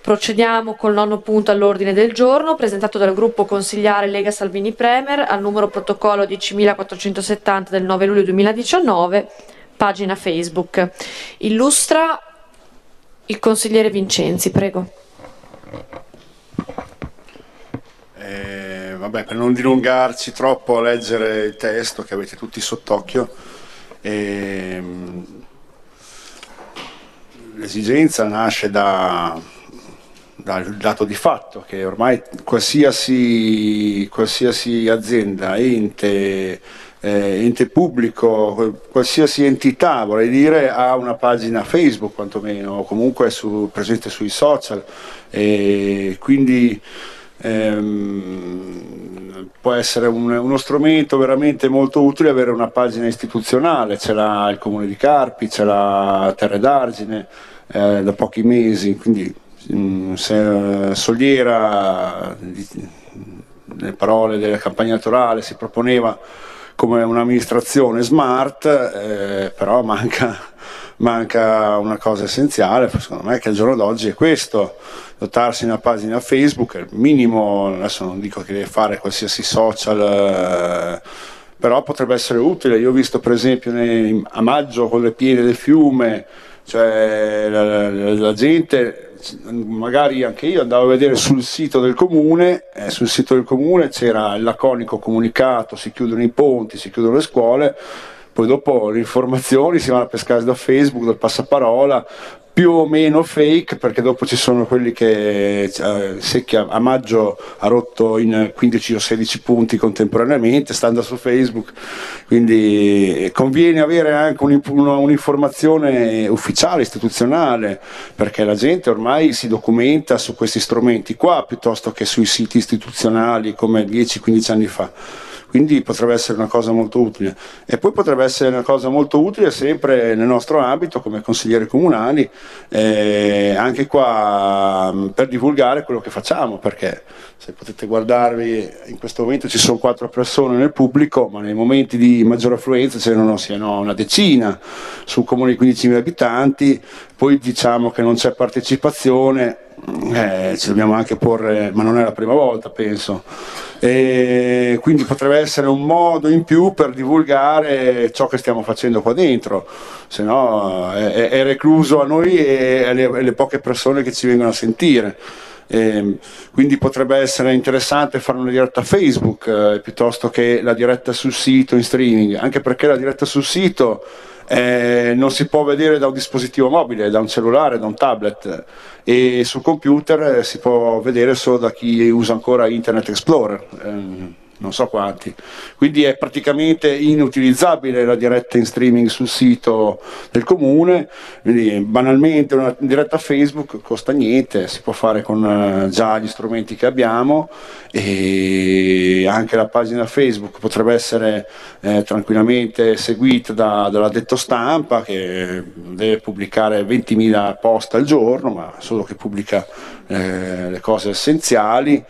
Procediamo col 9° punto all'ordine del giorno, presentato dal gruppo consigliare Lega Salvini Premier al numero protocollo 10.470 del 9 luglio 2019, pagina Facebook. Illustra il consigliere Vincenzi, prego. Vabbè, per non dilungarci troppo a leggere il testo che avete tutti sott'occhio, l'esigenza nasce dal dato di fatto che ormai qualsiasi azienda, ente pubblico, qualsiasi entità, vorrei dire, ha una pagina Facebook quantomeno, o comunque presente sui social, e quindi può essere uno strumento veramente molto utile avere una pagina istituzionale. Ce l'ha il Comune di Carpi, ce l'ha Terre d'Argine da pochi mesi, quindi se Soliera, nelle parole della campagna elettorale, si proponeva come un'amministrazione smart, però manca una cosa essenziale, secondo me, che al giorno d'oggi è questo: dotarsi di una pagina Facebook, è il minimo. Adesso non dico che deve fare qualsiasi social, però potrebbe essere utile. Io ho visto per esempio a maggio con le piene del fiume, cioè la gente, magari anche io andavo a vedere sul sito del comune, c'era il laconico comunicato: si chiudono i ponti, si chiudono le scuole. Poi dopo le informazioni si vanno a pescare da Facebook, dal passaparola, più o meno fake, perché dopo ci sono quelli che Secchi a maggio ha rotto in 15 o 16 punti contemporaneamente, stando su Facebook. Quindi conviene avere anche un'informazione ufficiale, istituzionale, perché la gente ormai si documenta su questi strumenti qua piuttosto che sui siti istituzionali come 10-15 anni fa. Quindi potrebbe essere una cosa molto utile. E poi potrebbe essere una cosa molto utile sempre nel nostro ambito come consiglieri comunali, anche qua per divulgare quello che facciamo, perché se potete guardarvi, in questo momento ci sono 4 persone nel pubblico, ma nei momenti di maggiore affluenza ce ne siano una decina su un comune di 15.000 abitanti. Poi diciamo che non c'è partecipazione, ci dobbiamo anche porre, ma non è la prima volta, penso. Quindi potrebbe essere un modo in più per divulgare ciò che stiamo facendo qua dentro, se no è recluso a noi e alle poche persone che ci vengono a sentire. Quindi potrebbe essere interessante fare una diretta Facebook piuttosto che la diretta sul sito in streaming, anche perché la diretta sul sito non si può vedere da un dispositivo mobile, da un cellulare, da un tablet, e sul computer si può vedere solo da chi usa ancora Internet Explorer, non so quanti. Quindi è praticamente inutilizzabile la diretta in streaming sul sito del comune. Quindi banalmente una diretta Facebook costa niente, si può fare con già gli strumenti che abbiamo, e anche la pagina Facebook potrebbe essere tranquillamente seguita dall'addetto stampa, che deve pubblicare 20.000 post al giorno, ma solo che pubblica le cose essenziali,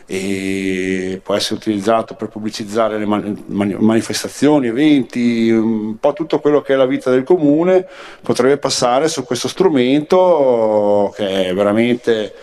e può essere utilizzato per pubblicizzare le manifestazioni, eventi, un po' tutto quello che è la vita del comune potrebbe passare su questo strumento che è veramente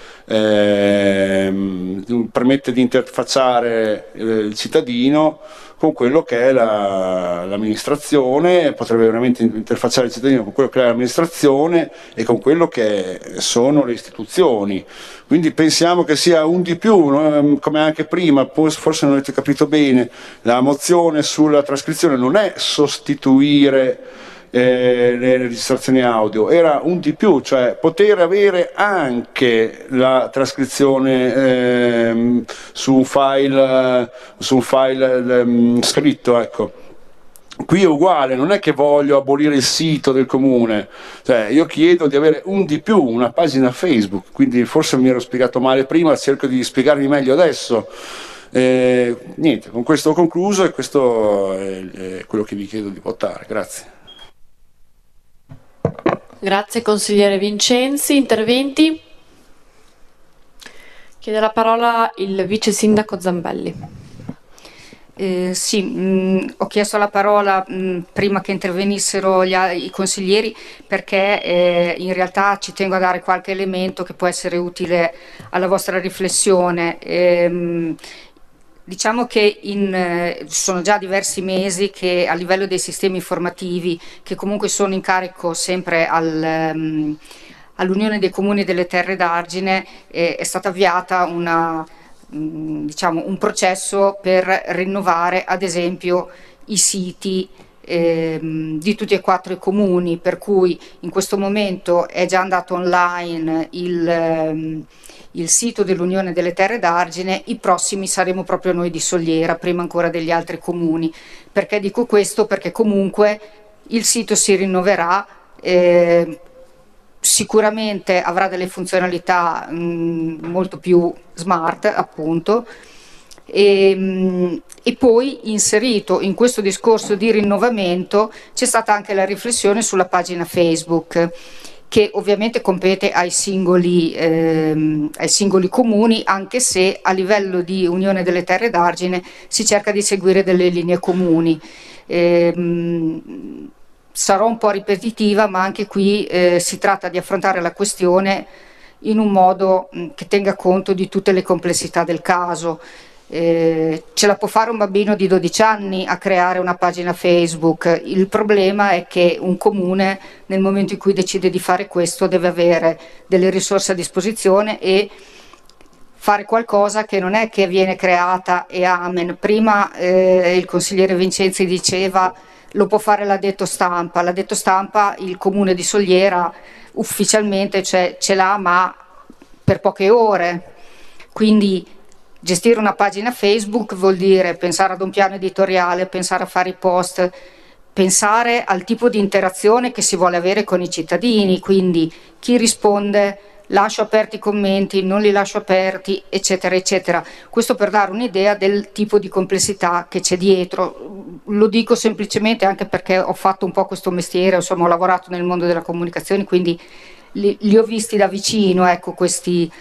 permette di interfacciare il cittadino con quello che è l'amministrazione, potrebbe veramente interfacciare il cittadino con quello che è l'amministrazione e con quello che sono le istituzioni. Quindi pensiamo che sia un di più, no? Come anche prima, forse non avete capito bene, la mozione sulla trascrizione non è sostituire le registrazioni audio, era un di più, cioè poter avere anche la trascrizione su un file scritto, ecco. Qui è uguale, non è che voglio abolire il sito del comune, cioè io chiedo di avere un di più, una pagina Facebook, quindi forse mi ero spiegato male prima, cerco di spiegarmi meglio adesso. Niente, con questo ho concluso, e questo è quello che vi chiedo di votare. Grazie. Grazie consigliere Vincenzi. Interventi? Chiede la parola il vice sindaco Zambelli. Sì, ho chiesto la parola prima che intervenissero i consiglieri perché in realtà ci tengo a dare qualche elemento che può essere utile alla vostra riflessione. Diciamo che sono già diversi mesi che a livello dei sistemi informativi, che comunque sono in carico sempre all'Unione dei Comuni delle Terre d'Argine, è stata avviata diciamo, un processo per rinnovare ad esempio i siti di tutti e 4 i comuni, per cui in questo momento è già andato online il sito dell'Unione delle Terre d'Argine. I prossimi saremo proprio noi di Soliera, prima ancora degli altri comuni. Perché dico questo? Perché comunque il sito si rinnoverà, sicuramente avrà delle funzionalità molto più smart, appunto, e poi inserito in questo discorso di rinnovamento c'è stata anche la riflessione sulla pagina Facebook, che ovviamente compete ai singoli comuni, anche se a livello di Unione delle Terre d'Argine si cerca di seguire delle linee comuni. Sarò un po' ripetitiva, ma anche qui si tratta di affrontare la questione in un modo che tenga conto di tutte le complessità del caso. Ce la può fare un bambino di 12 anni a creare una pagina Facebook. Il problema è che un comune, nel momento in cui decide di fare questo, deve avere delle risorse a disposizione e fare qualcosa che non è che viene creata e amen. Prima il consigliere Vincenzi diceva lo può fare l'addetto stampa. L'addetto stampa il comune di Soliera ufficialmente ce l'ha, ma per poche ore. Quindi gestire una pagina Facebook vuol dire pensare ad un piano editoriale, pensare a fare i post, pensare al tipo di interazione che si vuole avere con i cittadini, quindi chi risponde, lascio aperti i commenti, non li lascio aperti, eccetera, eccetera. Questo per dare un'idea del tipo di complessità che c'è dietro. Lo dico semplicemente anche perché ho fatto un po' questo mestiere, insomma ho lavorato nel mondo della comunicazione, quindi li ho visti da vicino, ecco, questi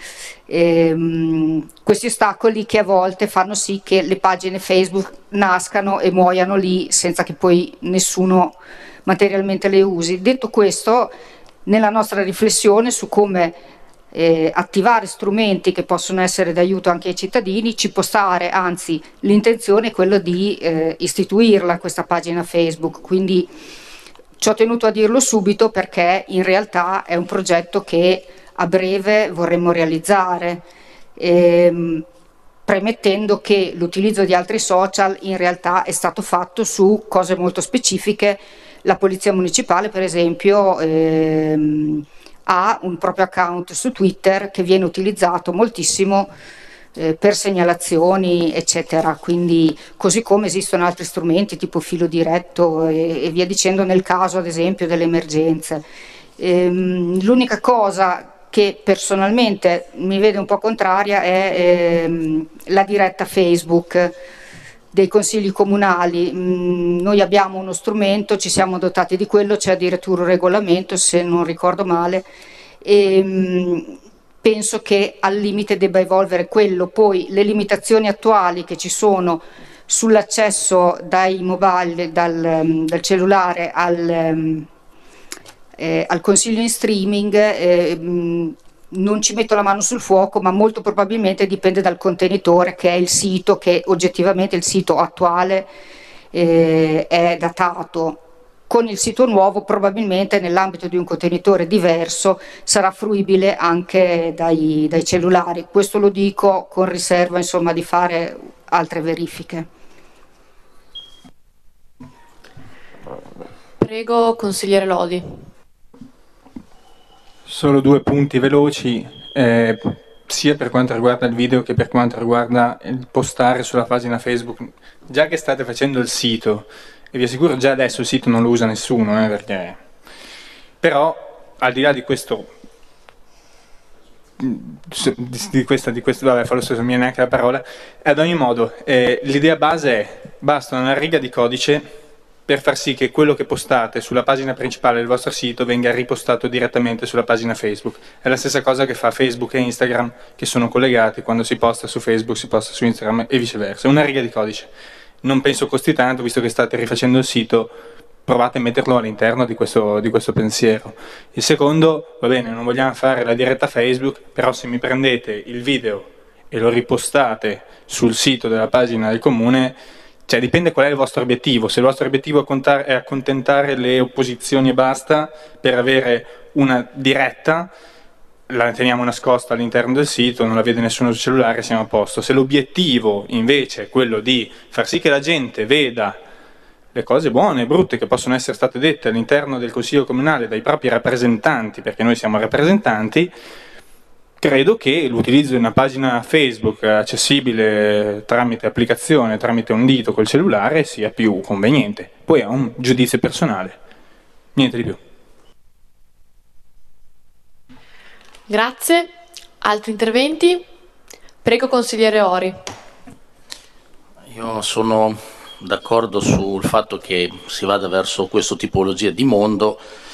ostacoli che a volte fanno sì che le pagine Facebook nascano e muoiano lì senza che poi nessuno materialmente le usi. Detto questo, nella nostra riflessione su come attivare strumenti che possono essere d'aiuto anche ai cittadini ci può stare, anzi l'intenzione è quella di istituirla questa pagina Facebook, quindi ci ho tenuto a dirlo subito perché in realtà è un progetto che a breve vorremmo realizzare, premettendo che l'utilizzo di altri social in realtà è stato fatto su cose molto specifiche. La Polizia Municipale, per esempio, ha un proprio account su Twitter che viene utilizzato moltissimo per segnalazioni, eccetera. Quindi, così come esistono altri strumenti tipo filo diretto e via dicendo nel caso, ad esempio, delle emergenze. L'unica cosa che personalmente mi vede un po' contraria è la diretta Facebook dei consigli comunali. Noi abbiamo uno strumento, ci siamo dotati di quello, c'è addirittura un regolamento, se non ricordo male, e penso che al limite debba evolvere quello. Poi le limitazioni attuali che ci sono sull'accesso dai mobile, dal cellulare al consiglio in streaming, non ci metto la mano sul fuoco, ma molto probabilmente dipende dal contenitore, che è il sito, che oggettivamente il sito attuale è datato. Con il sito nuovo probabilmente nell'ambito di un contenitore diverso sarà fruibile anche dai cellulari. Questo lo dico con riserva, insomma, di fare altre verifiche. Prego, consigliere Lodi. Solo 2 punti veloci, sia per quanto riguarda il video che per quanto riguarda il postare sulla pagina Facebook. Già che state facendo il sito, e vi assicuro già adesso il sito non lo usa nessuno, perché... però al di là di questo, vabbè, fa lo stesso, mi è neanche la parola, ad ogni modo l'idea base è: basta una riga di codice per far sì che quello che postate sulla pagina principale del vostro sito venga ripostato direttamente sulla pagina Facebook. È la stessa cosa che fa Facebook e Instagram, che sono collegati. Quando si posta su Facebook si posta su Instagram e viceversa. Una riga di codice. non penso costi tanto, visto che state rifacendo il sito, provate a metterlo all'interno di questo pensiero. Il secondo, va bene, non vogliamo fare la diretta Facebook, però se mi prendete il video e lo ripostate sul sito della pagina del comune, cioè dipende qual è il vostro obiettivo. Se il vostro obiettivo è accontentare le opposizioni e basta per avere una diretta, la teniamo nascosta all'interno del sito, non la vede nessuno sul cellulare, siamo a posto. Se l'obiettivo invece è quello di far sì che la gente veda le cose buone e brutte che possono essere state dette all'interno del Consiglio Comunale dai propri rappresentanti, perché noi siamo rappresentanti, credo che l'utilizzo di una pagina Facebook accessibile tramite applicazione, tramite un dito col cellulare, sia più conveniente. Poi è un giudizio personale, niente di più. Grazie. Altri interventi? Prego, consigliere Ori. Io sono d'accordo sul fatto che si vada verso questa tipologia di mondo,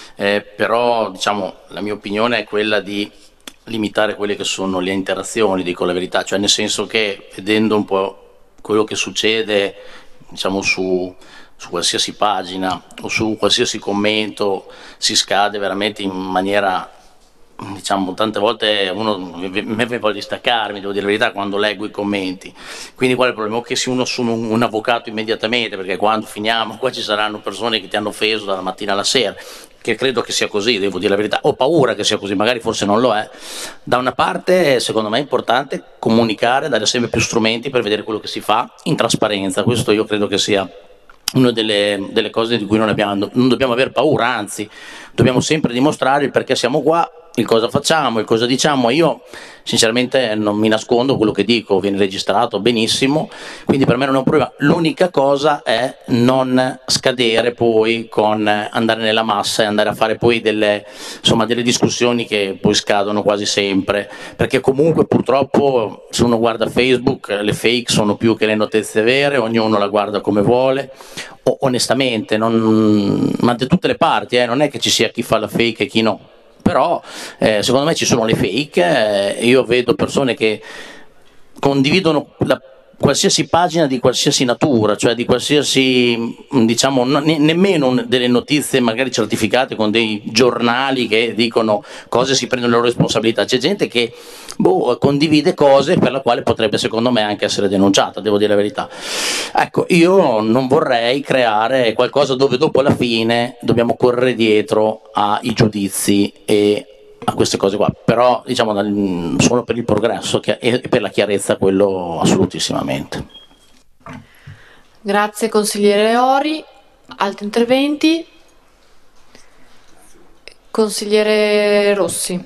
però diciamo, la mia opinione è quella di limitare quelle che sono le interazioni, dico la verità, cioè nel senso che vedendo un po' quello che succede, diciamo, su qualsiasi pagina o su qualsiasi commento si scade veramente in maniera, diciamo, tante volte me voglio staccarmi, devo dire la verità, quando leggo i commenti. Quindi qual è il problema? Che se uno assume un avvocato immediatamente, perché quando finiamo qua ci saranno persone che ti hanno offeso dalla mattina alla sera, che credo che sia così, devo dire la verità, ho paura che sia così, magari forse non lo è. Da una parte secondo me è importante comunicare, dare sempre più strumenti per vedere quello che si fa in trasparenza, questo io credo che sia una delle cose di cui non dobbiamo aver paura, anzi dobbiamo sempre dimostrare il perché siamo qua, il cosa facciamo, il cosa diciamo. Io sinceramente non mi nascondo, quello che dico viene registrato benissimo, quindi per me non è un problema. L'unica cosa è non scadere poi con andare nella massa e andare a fare poi delle discussioni che poi scadono quasi sempre, perché comunque purtroppo se uno guarda Facebook le fake sono più che le notizie vere, ognuno la guarda come vuole. Onestamente, ma da tutte le parti, non è che ci sia chi fa la fake e chi no, però secondo me ci sono le fake, io vedo persone che condividono qualsiasi pagina di qualsiasi natura, cioè di qualsiasi, diciamo, nemmeno delle notizie magari certificate con dei giornali che dicono cose, si prendono le loro responsabilità. C'è gente che condivide cose per la quale potrebbe secondo me anche essere denunciata, devo dire la verità. Ecco, io non vorrei creare qualcosa dove dopo alla fine dobbiamo correre dietro ai giudizi e a queste cose qua, però diciamo solo per il progresso e per la chiarezza, quello assolutissimamente. Grazie consigliere Ori. Altri interventi? Consigliere Rossi.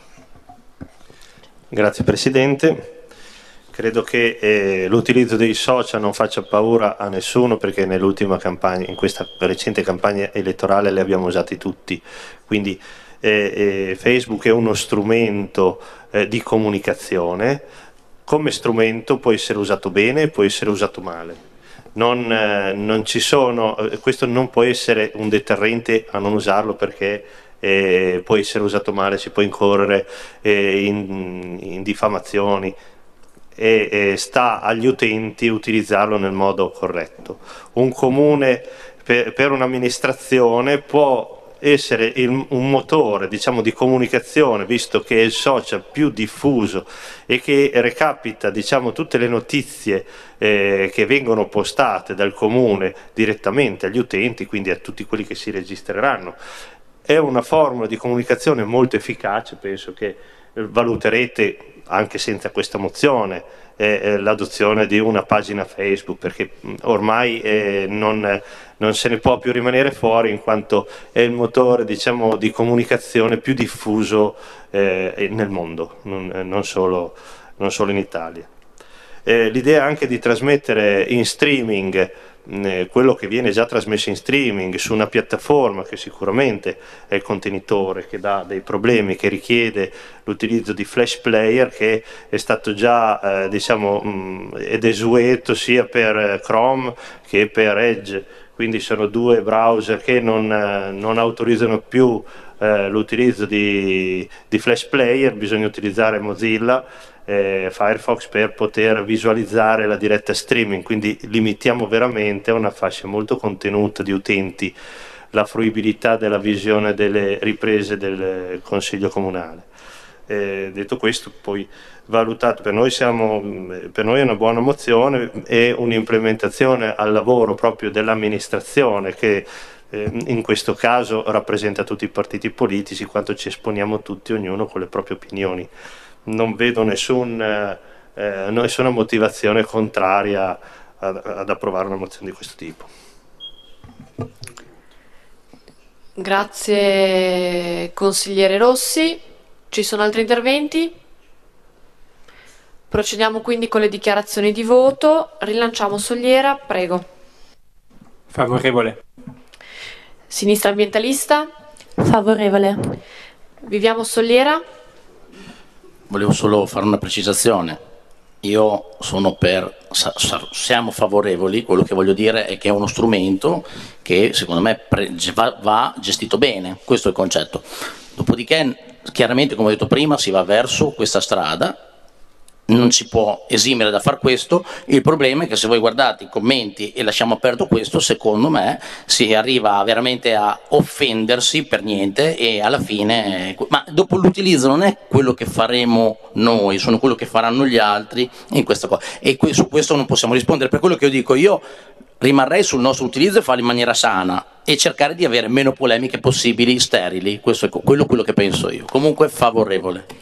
Grazie Presidente. Credo che l'utilizzo dei social non faccia paura a nessuno, perché nell'ultima campagna, in questa recente campagna elettorale, li abbiamo usati tutti, quindi Facebook è uno strumento di comunicazione. Come strumento può essere usato bene e può essere usato male. Non ci sono, questo non può essere un deterrente a non usarlo, perché può essere usato male, si può incorrere in diffamazioni, e sta agli utenti utilizzarlo nel modo corretto. Un comune per un'amministrazione può essere un motore, diciamo, di comunicazione, visto che è il social più diffuso e che recapita, diciamo, tutte le notizie che vengono postate dal comune direttamente agli utenti, quindi a tutti quelli che si registreranno. È una formula di comunicazione molto efficace, penso che valuterete anche senza questa mozione l'adozione di una pagina Facebook, perché ormai non se ne può più rimanere fuori, in quanto è il motore, diciamo, di comunicazione più diffuso nel mondo, non solo in Italia. L'idea anche di trasmettere in streaming quello che viene già trasmesso in streaming su una piattaforma che sicuramente è il contenitore, che dà dei problemi, che richiede l'utilizzo di flash player, che è stato già diciamo è desueto sia per Chrome che per Edge, quindi sono due browser che non autorizzano più l'utilizzo di Flash Player, bisogna utilizzare Mozilla Firefox per poter visualizzare la diretta streaming, quindi limitiamo veramente a una fascia molto contenuta di utenti la fruibilità della visione delle riprese del Consiglio Comunale. Detto questo, poi valutato, per noi è una buona mozione e un'implementazione al lavoro proprio dell'amministrazione che in questo caso rappresenta tutti i partiti politici, quanto ci esponiamo tutti, ognuno con le proprie opinioni. Non vedo nessuna motivazione contraria ad approvare una mozione di questo tipo. Grazie consigliere Rossi. Ci sono altri interventi? Procediamo quindi con le dichiarazioni di voto. Rilanciamo Soliera, prego. Favorevole. Sinistra ambientalista? Favorevole. Viviamo Soliera? Volevo solo fare una precisazione. Io sono siamo favorevoli, quello che voglio dire è che è uno strumento che secondo me va gestito bene, questo è il concetto. Dopodiché, chiaramente, come ho detto prima, si va verso questa strada, non si può esimere da far questo. Il problema è che se voi guardate i commenti e lasciamo aperto questo, secondo me si arriva veramente a offendersi per niente e alla fine, ma dopo l'utilizzo non è quello che faremo noi, sono quello che faranno gli altri in questa cosa, e su questo non possiamo rispondere. Per quello che io dico, io rimarrei sul nostro utilizzo e farlo in maniera sana e cercare di avere meno polemiche possibili sterili. Questo è quello che penso io. Comunque favorevole.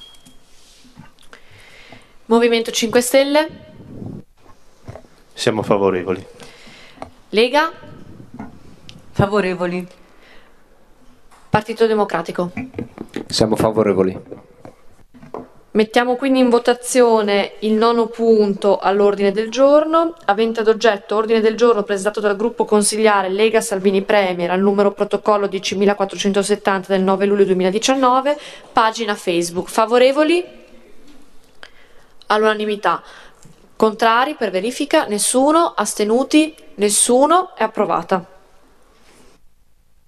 Movimento 5 Stelle? Siamo favorevoli. Lega? Favorevoli. Partito Democratico? Siamo favorevoli. Mettiamo quindi in votazione il 9° punto all'ordine del giorno, avente ad oggetto ordine del giorno presentato dal gruppo consigliare Lega Salvini Premier al numero protocollo 10.470 del 9 luglio 2019, pagina Facebook. Favorevoli? All'unanimità. Contrari per verifica? Nessuno. Astenuti? Nessuno. È approvata.